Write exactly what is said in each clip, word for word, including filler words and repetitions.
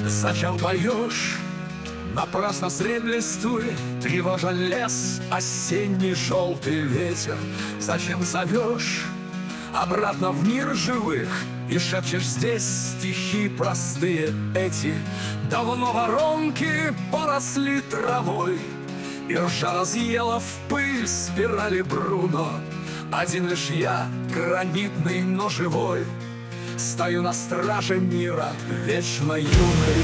Зачем поешь? Напрасно средь листвы, тревожа лес, осенний желтый ветер. Зачем зовешь обратно в мир живых и шепчешь здесь стихи простые эти? Давно воронки поросли травой, и ржа разъела в пыль спирали Бруно. Один лишь я, гранитный, но живой, стою на страже мира, вечно юный.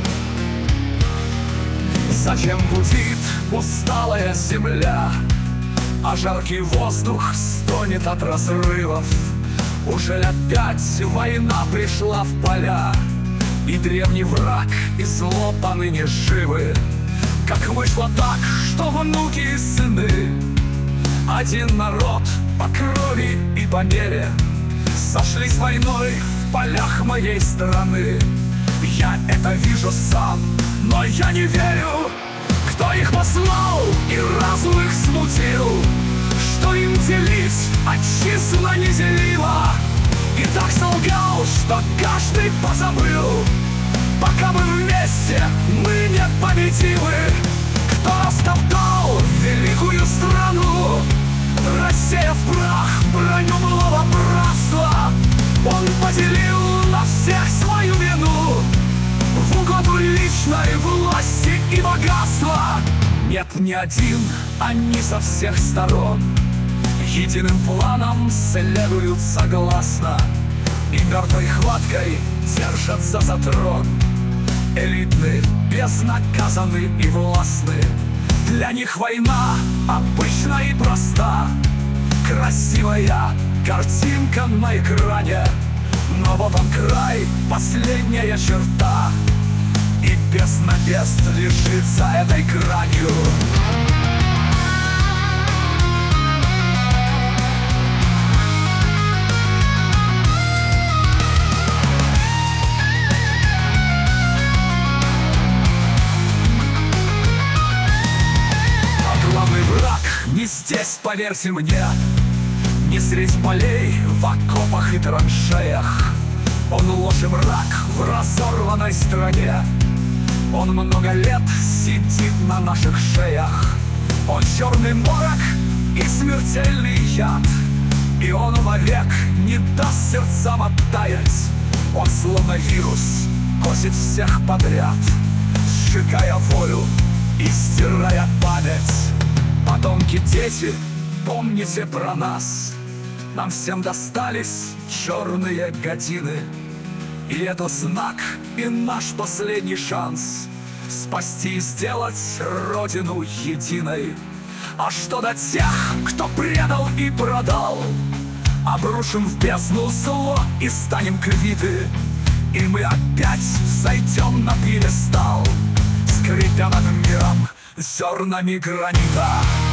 Зачем гудит усталая земля, а жаркий воздух стонет от разрывов? Уже опять война пришла в поля, и древний враг и зло поныне живы? Как вышло так, что внуки и сыны, один народ по крови и по мере, сошлись войной в полях моей страны? Я это вижу сам, но я не верю, кто их послал и разум их смутил, что им делить отчизна неделима. И так солгал, что каждый позабыл, пока мы вместе, мы непобедимы. Кто растоптал великую страну, рассеяв прах броню былого братства? Он поделил на всех свою вину в угоду личной власти и богатства. Нет, не один, они со всех сторон единым планом следуют согласно, и мертвой хваткой держатся за трон. Элитны, безнаказаны и властны, для них война обычна и проста. Красивая картинка на экране, но вот он край, последняя черта, и без надежд лежит за этой гранью. А главный враг не здесь, поверьте мне, не средь полей, в окопах и траншеях. Он ложь и мрак в разорванной стране. Он много лет сидит на наших шеях. Он черный морок и смертельный яд, и он вовек не даст сердцам оттаять. Он словно вирус косит всех подряд, сжигая волю и стирая память. Потомки, дети, помните про нас. Нам всем достались черные годины, и это знак и наш последний шанс спасти и сделать Родину единой. А что до тех, кто предал и продал? Обрушим в бездну зло и станем квиты, и мы опять зайдем на пьедестал, скрипя над миром зернами гранита.